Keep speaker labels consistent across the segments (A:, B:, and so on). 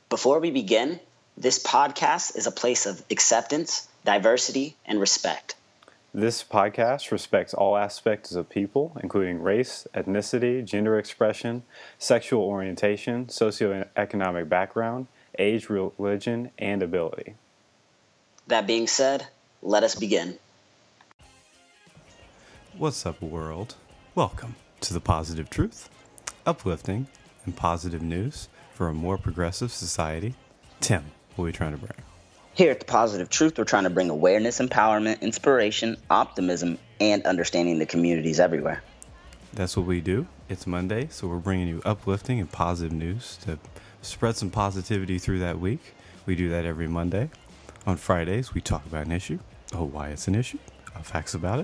A: Before we begin, this podcast is a place of acceptance, diversity, and respect.
B: This podcast respects all aspects of people, including race, ethnicity, gender expression, sexual orientation, socioeconomic background, age, religion, and ability.
A: That being said, let us begin.
C: What's up, world? Welcome to The Positive Truth, uplifting and positive news for a more progressive society. Tim, what are we trying to bring?
A: Here at The Positive Truth, we're trying to bring awareness, empowerment, inspiration, optimism, and understanding to communities everywhere.
C: That's what we do. It's Monday, so we're bringing you uplifting and positive news to spread some positivity through that week. We do that every Monday. On Fridays, we talk about an issue, why it's an issue, facts about it,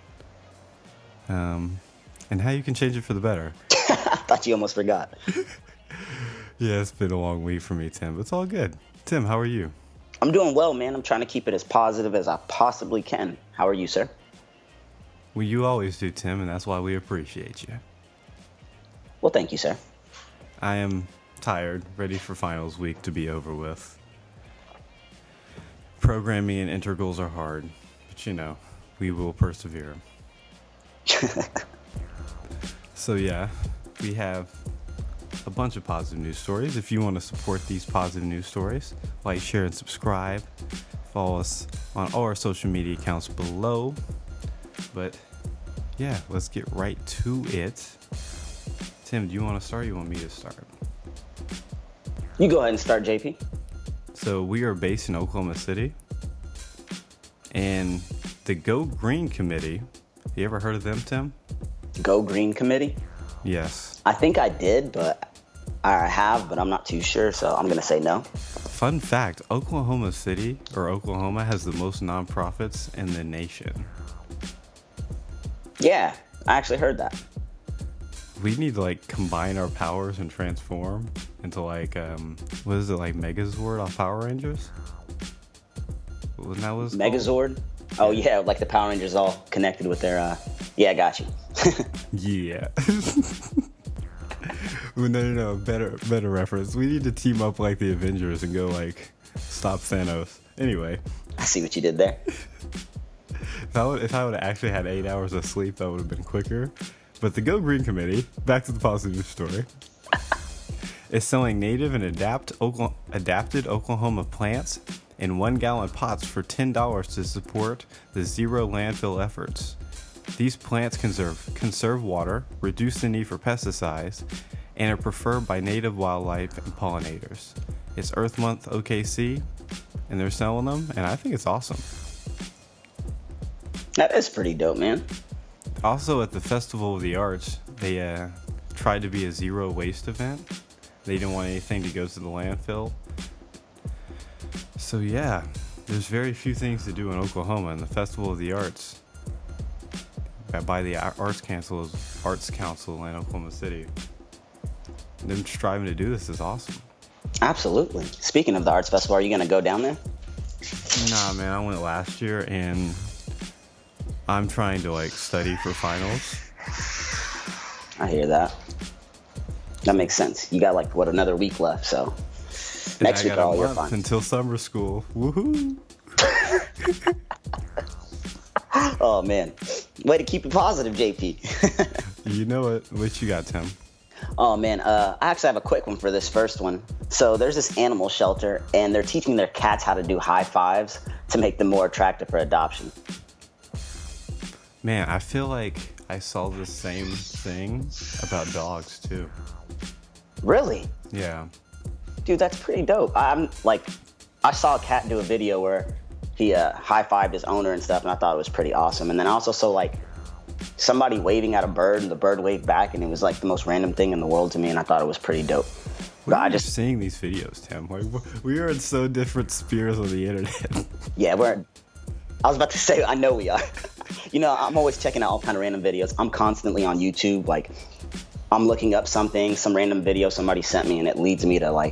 C: and how you can change it for the better.
A: I thought you almost forgot.
C: Yeah, it's been a long week for me, Tim, but it's all good. Tim, how are you?
A: I'm doing well, man. I'm trying to keep it as positive as I possibly can. How are you, sir?
C: Well, you always do, Tim, and that's why we appreciate you.
A: Well, thank you, sir.
C: I am tired, ready for finals week to be over with. Programming and integrals are hard, but we will persevere. So yeah, we have a bunch of positive news stories. If you want to support these positive news stories, like, share, and subscribe. Follow us on all our social media accounts below. But yeah, let's get right to it. Tim, do you want to start or you want me to start?
A: You go ahead and start, JP.
C: So we are based in Oklahoma City. And the Go Green Committee, you ever heard of them, Tim?
A: Go Green Committee?
C: Yes.
A: I think I did, but I have, but I'm not too sure, so I'm going to say no.
C: Fun fact, Oklahoma City, or Oklahoma, has the most nonprofits in the nation.
A: Yeah, I actually heard that.
C: We need to, combine our powers and transform into, what is it, Megazord off Power Rangers? Wasn't that what it's
A: Megazord?
C: called?
A: Oh, yeah, like the Power Rangers all connected with their, yeah, I got you.
C: Yeah. No, better reference. We need to team up like the Avengers and go, stop Thanos. Anyway.
A: I see what you did there.
C: If I would have actually had 8 hours of sleep, that would have been quicker. But the Go Green Committee, back to the positive story, is selling native and adapted Oklahoma plants in 1-gallon pots for $10 to support the zero landfill efforts. These plants conserve water, reduce the need for pesticides, and are preferred by native wildlife and pollinators. It's Earth Month OKC, and they're selling them, and I think it's awesome.
A: That is pretty dope, man.
C: Also, at the Festival of the Arts, they tried to be a zero waste event. They didn't want anything to go to the landfill. So yeah, there's very few things to do in Oklahoma, and the Festival of the Arts by the Arts Council in Oklahoma City. Them striving to do this is awesome.
A: Absolutely. Speaking of the Arts Festival, are you going to go down there?
C: Nah, man, I went last year, and I'm trying to study for finals.
A: I hear that. That makes sense. You got another week left, so next week are all your finals.
C: Until summer school. Woohoo!
A: Oh, man. Way to keep it positive, JP.
C: You know it. What you got, Tim?
A: Oh, man. I actually have a quick one for this first one. So there's this animal shelter, and they're teaching their cats how to do high fives to make them more attractive for adoption.
C: Man, I feel like I saw the same thing about dogs, too.
A: Really?
C: Yeah.
A: Dude, that's pretty dope. I saw a cat do a video where he high-fived his owner and stuff, and I thought it was pretty awesome. And then I also saw, somebody waving at a bird, and the bird waved back, and it was, the most random thing in the world to me, and I thought it was pretty dope.
C: We're just seeing these videos, Tim. We are in so different spheres on the internet.
A: Yeah, I was about to say, I know we are. I'm always checking out all kind of random videos. I'm constantly on YouTube, I'm looking up some random video somebody sent me, and it leads me to,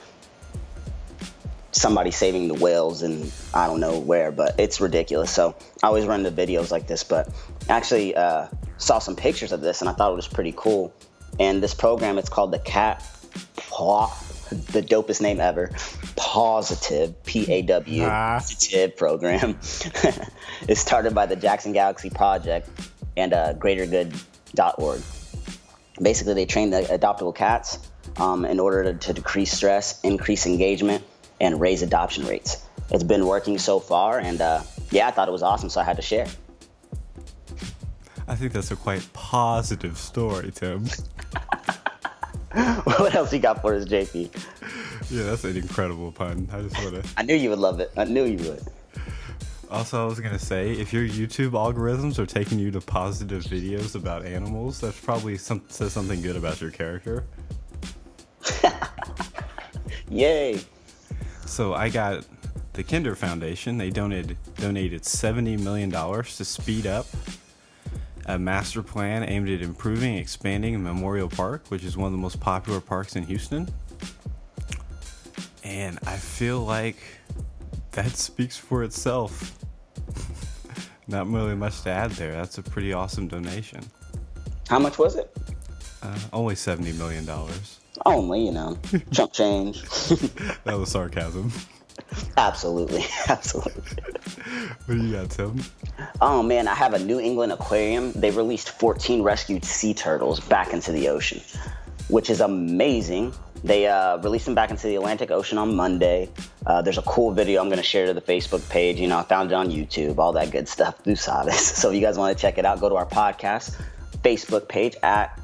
A: somebody saving the whales and I don't know where, but it's ridiculous. So I always run into videos like this, but actually saw some pictures of this and I thought it was pretty cool. And this program, it's called the Cat Paw the dopest name ever. Positive, P-A-W, Positive program. It's started by the Jackson Galaxy Project and GreaterGood.org. Basically, they train the adoptable cats in order to decrease stress, increase engagement, and raise adoption rates. It's been working so far, and I thought it was awesome, so I had to share.
C: I think that's a quite positive story, Tim.
A: What else you got for us, JP?
C: Yeah, that's an incredible pun.
A: I knew you would love it. I knew you would.
C: Also, I was going to say, if your YouTube algorithms are taking you to positive videos about animals, that's probably says something good about your character.
A: Yay.
C: So I got the Kinder Foundation. They donated $70 million to speed up a master plan aimed at improving and expanding Memorial Park, which is one of the most popular parks in Houston. And I feel like that speaks for itself. Not really much to add there. That's a pretty awesome donation.
A: How much was it?
C: Only $70 million.
A: Only, chump change.
C: That was sarcasm.
A: Absolutely.
C: What do you got, Tim?
A: Oh man, I have a New England aquarium. They released 14 rescued sea turtles back into the ocean, which is amazing. They released them back into the Atlantic Ocean on Monday. There's a cool video I'm going to share to the Facebook page. I found it on YouTube, all that good stuff. Tú sabes. So if you guys want to check it out, go to our podcast Facebook page at,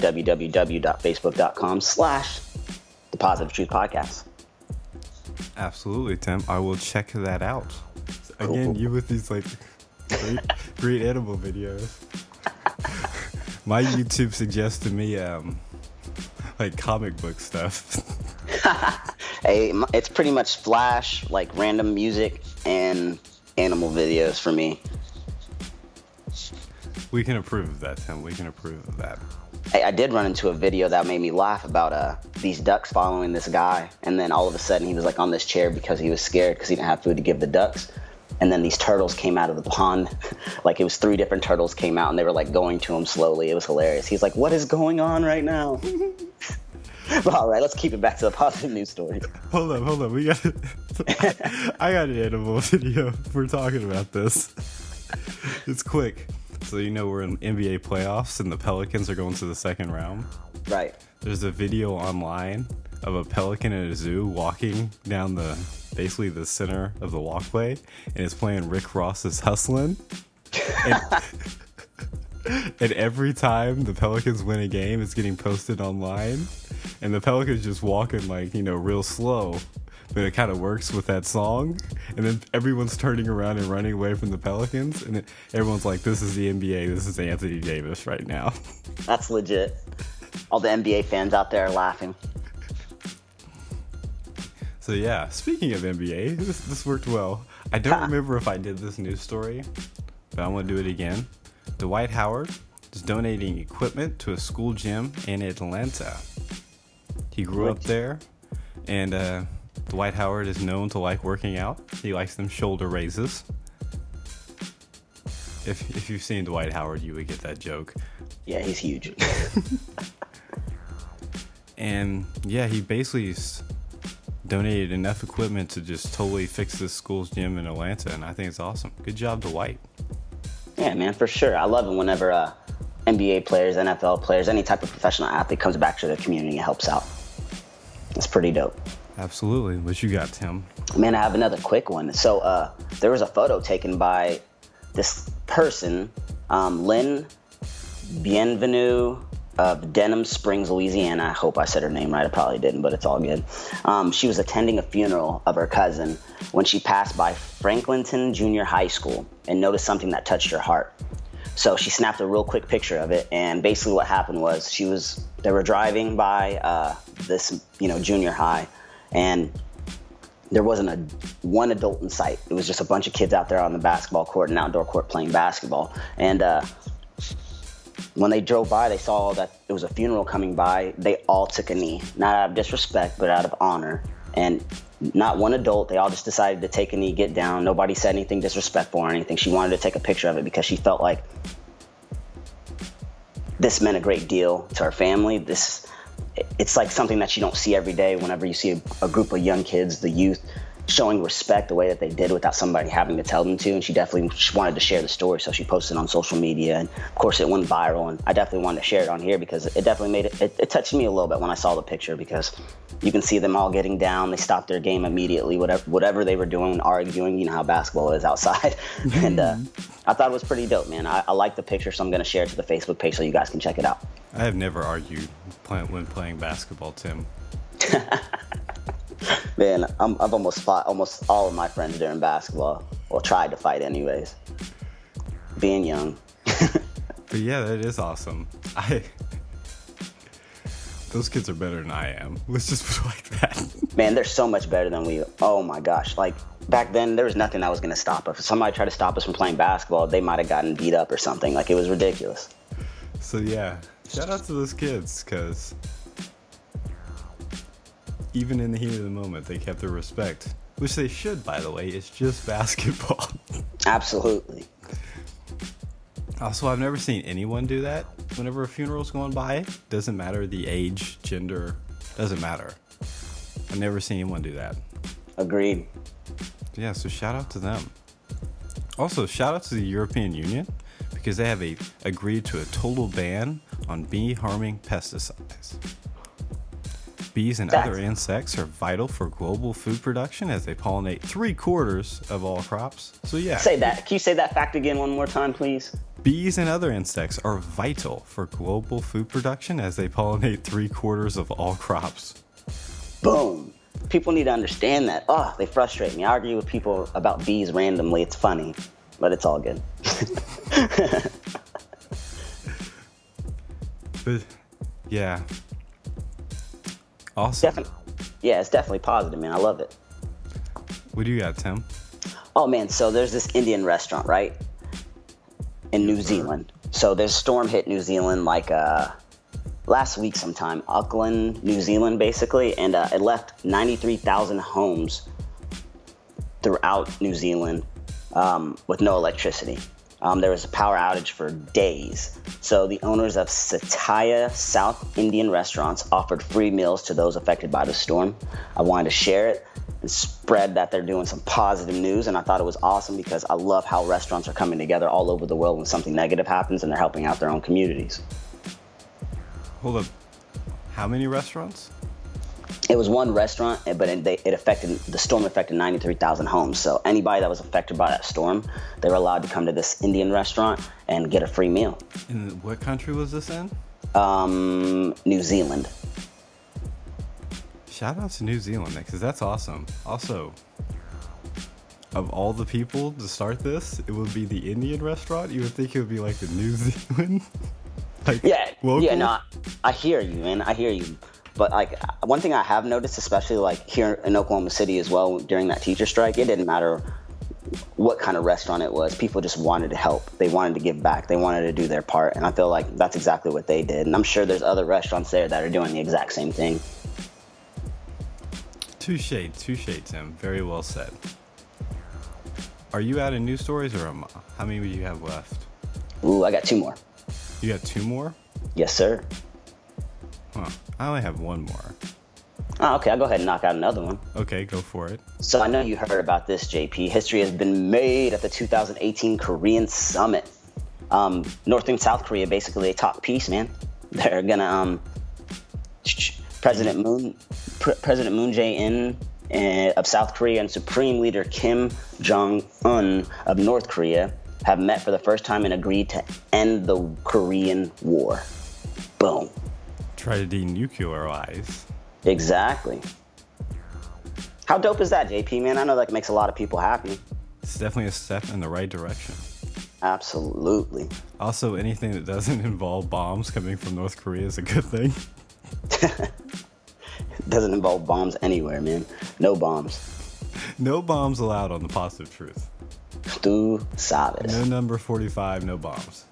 A: www.facebook.com/The Positive Truth Podcast.
C: Absolutely, Tim. I will check that out. Again, you with these great animal videos. My YouTube suggests to me comic book stuff.
A: Hey, it's pretty much Flash, random music and animal videos for me.
C: We can approve of that, Tim. We can approve of that.
A: Hey, I did run into a video that made me laugh about these ducks following this guy, and then all of a sudden he was on this chair because he was scared because he didn't have food to give the ducks. And then these turtles came out of the pond. It was 3 different turtles came out, and they were going to him slowly. It was hilarious. He's like, what is going on right now? Well, all right, let's keep it back to the positive news story.
C: Hold up. I got an animal video. We're talking about this. It's quick. So we're in NBA playoffs, and the Pelicans are going to the second round.
A: Right.
C: There's a video online of a pelican in a zoo walking down basically the center of the walkway, and it's playing Rick Ross's Hustlin'. And every time the Pelicans win a game, it's getting posted online, and the Pelicans just walking real slow, but it kind of works with that song. And then everyone's turning around and running away from the Pelicans, and everyone's like, this is the NBA, this is Anthony Davis right now.
A: That's legit. All the NBA fans out there are laughing.
C: So yeah, speaking of NBA, this worked well. I don't remember if I did this news story, but I want to do it again. Dwight Howard is donating equipment to a school gym in Atlanta. He grew up there, and Dwight Howard is known to like working out. He likes them shoulder raises. If you've seen Dwight Howard, you would get that joke.
A: Yeah, he's huge.
C: And yeah, he basically donated enough equipment to just totally fix this school's gym in Atlanta, and I think it's awesome. Good job, Dwight.
A: Yeah, man, for sure. I love it whenever NBA players, NFL players, any type of professional athlete comes back to the community and helps out. It's pretty dope.
C: Absolutely. What you got, Tim?
A: Man, I have another quick one. So there was a photo taken by this person, Lynn Bienvenue of Denham Springs, Louisiana. I hope I said her name right. I probably didn't, but it's all good. She was attending a funeral of her cousin when she passed by Franklinton Junior High School and noticed something that touched her heart. So she snapped a real quick picture of it, and basically what happened was they were driving by this junior high, and there wasn't one adult in sight. It was just a bunch of kids out there on the basketball court and outdoor court playing basketball. And when they drove by, they saw that it was a funeral coming by. They all took a knee, not out of disrespect, but out of honor. And not one adult. They all just decided to take a knee, get down. Nobody said anything disrespectful or anything. She wanted to take a picture of it because she felt like this meant a great deal to her family. it's like something that you don't see every day. Whenever you see a group of young kids, the youth, showing respect the way that they did without somebody having to tell them to. And she wanted to share the story, so she posted on social media, and of course it went viral. And I definitely wanted to share it on here because it definitely it touched me a little bit when I saw the picture, because you can see them all getting down. They stopped their game immediately, whatever they were doing, arguing. You know how basketball is outside. And I thought it was pretty dope, man. I like the picture, so I'm going to share it to the Facebook page so you guys can check it out.
C: I have never argued when playing basketball, Tim.
A: Man, I've almost fought almost all of my friends during basketball. Well, tried to fight anyways. Being young.
C: But yeah, that is awesome. Those kids are better than I am. Let's just put it like that.
A: Man, they're so much better than we. Oh my gosh. Like, back then, there was nothing that was going to stop us. If somebody tried to stop us from playing basketball, they might have gotten beat up or something. Like, it was ridiculous.
C: So yeah, shout out to those kids, because even in the heat of the moment, they kept their respect. Which they should, by the way. It's just basketball.
A: Absolutely.
C: Also, I've never seen anyone do that whenever a funeral's going by. Doesn't matter the age, gender, doesn't matter. I've never seen anyone do that.
A: Agreed.
C: Yeah, so shout out to them. Also, shout out to the European Union, because they have agreed to a total ban on bee-harming pesticides. Bees and other insects are vital for global food production as they pollinate 3/4 of all crops. So yeah.
A: Say that. Can you say that fact again one more time, please?
C: Bees and other insects are vital for global food production as they pollinate 3/4 of all crops.
A: Boom. People need to understand that. Oh, they frustrate me. I argue with people about bees randomly. It's funny, but it's all good.
C: But yeah. Awesome.
A: Yeah, it's definitely positive, man. I love it.
C: What do you got, Tim?
A: Oh, man, so there's this Indian restaurant, right? In New Zealand. So there's a storm hit New Zealand like last week sometime. Auckland, New Zealand, basically. And it left 93,000 homes throughout New Zealand with no electricity. There was a power outage for days. So the owners of Satya South Indian restaurants offered free meals to those affected by the storm. I wanted to share it and spread that they're doing some positive news, and I thought it was awesome because I love how restaurants are coming together all over the world when something negative happens and they're helping out their own communities.
C: Hold up. How many restaurants?
A: It was one restaurant, but the storm affected 93,000 homes. So anybody that was affected by that storm, they were allowed to come to this Indian restaurant and get a free meal.
C: In what country was this in?
A: New Zealand.
C: Shout out to New Zealand, because that's awesome. Also, of all the people to start this, it would be the Indian restaurant. You would think it would be like the New Zealand.
A: Local? Yeah, no, I hear you, man. I hear you. But like one thing I have noticed, especially like here in Oklahoma City as well, during that teacher strike, it didn't matter what kind of restaurant it was. People just wanted to help. They wanted to give back. They wanted to do their part. And I feel like that's exactly what they did. And I'm sure there's other restaurants there that are doing the exact same thing.
C: Touche, Tim. Very well said. Are you out of news stories, or how many do you have left?
A: Ooh, I got 2 more.
C: You got 2 more?
A: Yes, sir.
C: Huh. I only have 1 more.
A: Oh, okay. I'll go ahead and knock out another one.
C: Okay, go for it.
A: So I know you heard about this, JP. History has been made at the 2018 Korean Summit. North and South Korea, basically, they talk peace, man. They're gonna, President Moon Jae-in of South Korea and Supreme Leader Kim Jong-un of North Korea have met for the first time and agreed to end the Korean War. Boom.
C: Try to denuclearize.
A: Exactly. How dope is that, JP, man? I know that makes a lot of people happy.
C: It's definitely a step in the right direction.
A: Absolutely.
C: Also, anything that doesn't involve bombs coming from North Korea is a good thing.
A: It doesn't involve bombs anywhere, man. No bombs.
C: No bombs allowed on The Positive Truth.
A: Tú sabes.
C: No number 45, no bombs.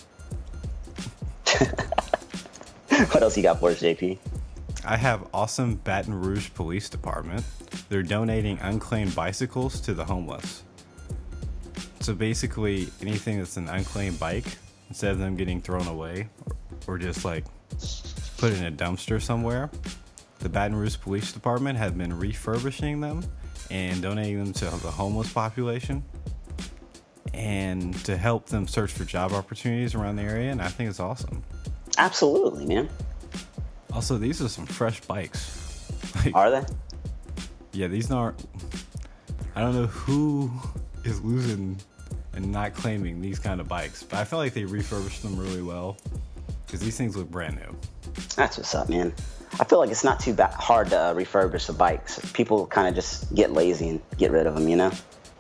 A: What else you got for us, JP?
C: I have awesome Baton Rouge Police Department. They're donating unclaimed bicycles to the homeless. So basically, anything that's an unclaimed bike, instead of them getting thrown away or just like put in a dumpster somewhere. The Baton Rouge Police Department have been refurbishing them and donating them to the homeless population and to help them search for job opportunities around the area, and I think it's awesome.
A: Absolutely, man.
C: Also, these are some fresh bikes.
A: Are they?
C: Yeah, these aren't... I don't know who is losing and not claiming these kind of bikes, but I feel like they refurbished them really well because these things look brand new.
A: That's what's up, man. I feel like it's not too hard to refurbish the bikes. People kind of just get lazy and get rid of them, you know?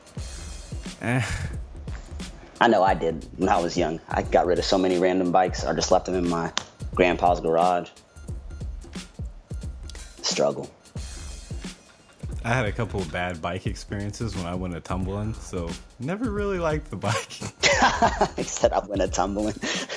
A: I know I did when I was young. I got rid of so many random bikes or just left them in my grandpa's garage. Struggle.
C: I had a couple of bad bike experiences when I went a tumbling, so never really liked the bike.
A: Except I went a tumbling.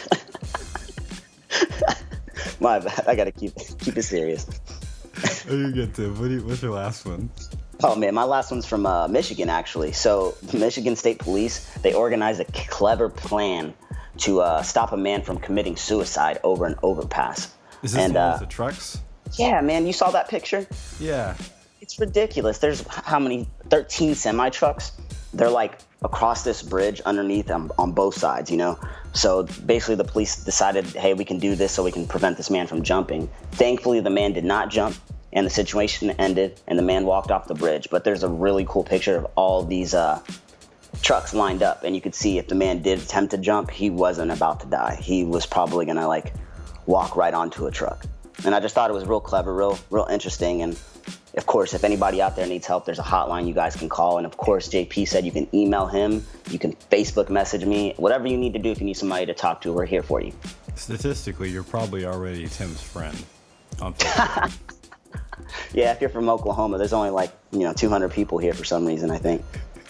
A: My bad. I gotta keep it serious.
C: Oh, you're good, Tim. What's your last one?
A: Oh man, my last one's from Michigan, actually. So the Michigan State Police, they organized a clever plan to stop a man from committing suicide over an overpass.
C: Is this the one with the trucks?
A: Yeah, man, you saw that picture?
C: Yeah.
A: It's ridiculous. There's how many? 13 semi-trucks. They're like across this bridge underneath on both sides, you know? So basically the police decided, hey, we can do this so we can prevent this man from jumping. Thankfully, the man did not jump, and the situation ended, and the man walked off the bridge. But there's a really cool picture of all these trucks lined up, and you could see if the man did attempt to jump, he wasn't about to die. He was probably gonna like walk right onto a truck. And I just thought it was real clever, real interesting. And of course, if anybody out there needs help, there's a hotline you guys can call. And of course, JP said you can email him, you can Facebook message me, whatever you need to do. If you need somebody to talk to, we're here for you.
C: Statistically, you're probably already Tim's friend on Facebook.
A: Yeah, if you're from Oklahoma, there's only like 200 people here for some reason, I think.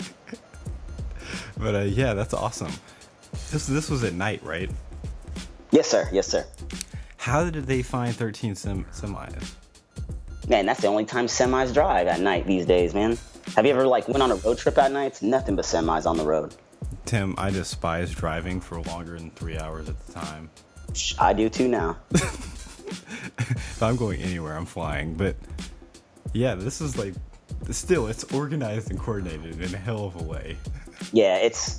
C: But yeah, that's awesome. This was at night, right?
A: Yes, sir. Yes, sir.
C: How did they find 13 semis?
A: Man, that's the only time semis drive at night these days, man. Have you ever went on a road trip at night? It's nothing but semis on the road.
C: Tim, I despise driving for longer than 3 hours at the time.
A: I do too now.
C: If I'm going anywhere, I'm flying. But yeah, this is it's organized and coordinated in a hell of a way.
A: Yeah,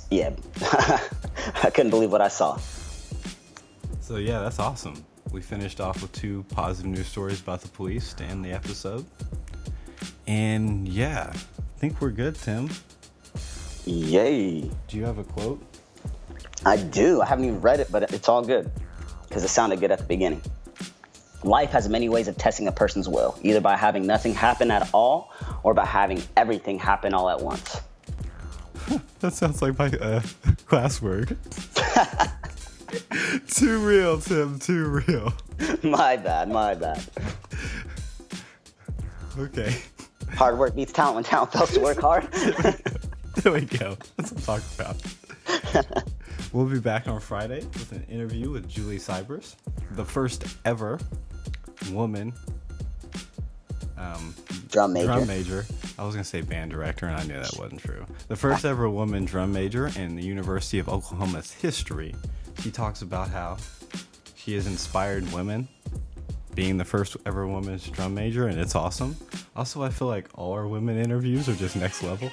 A: I couldn't believe what I saw.
C: So yeah, that's awesome. We finished off with 2 positive news stories about the police to end the episode. And yeah, I think we're good, Tim.
A: Yay.
C: Do you have a quote?
A: I do. I haven't even read it, but it's all good because it sounded good at the beginning. Life has many ways of testing a person's will, either by having nothing happen at all or by having everything happen all at once.
C: That sounds like my classwork. Too real, Tim. Too real.
A: My bad.
C: Okay.
A: Hard work beats talent when talent fails to work hard.
C: There we go. That's what I'm talking about. We'll be back on Friday with an interview with Julie Cybers, the first ever woman
A: drum major.
C: I was going to say band director, and I knew that wasn't true. The first ever woman drum major in the University of Oklahoma's history. She talks about how she has inspired women, being the first ever women's drum major, and it's awesome. Also, I feel like all our women interviews are just next level.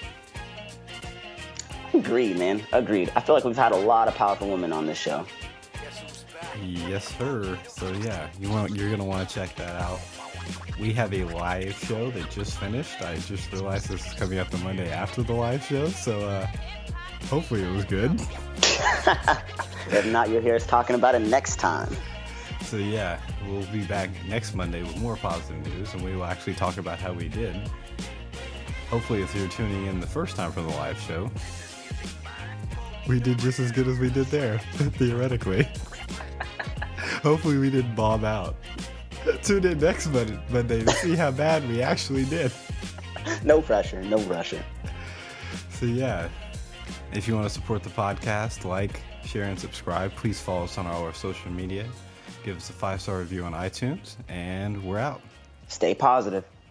A: Agreed, man. Agreed. I feel like we've had a lot of powerful women on this show.
C: Yes, sir. So yeah, you're gonna want to check that out. We have a live show that just finished. I just realized this is coming up the Monday after the live show, so hopefully it was good.
A: If not, you'll hear us talking about it next time.
C: So yeah, we'll be back next Monday with more positive news, and we will actually talk about how we did. Hopefully, if you're tuning in the first time for the live show, we did just as good as we did there, theoretically. Hopefully we didn't bomb out. Tune in next Monday to see how bad we actually did.
A: No pressure.
C: So yeah, if you want to support the podcast, like, share, and subscribe, please follow us on all our social media. Give us a 5-star review on iTunes, and we're out.
A: Stay positive.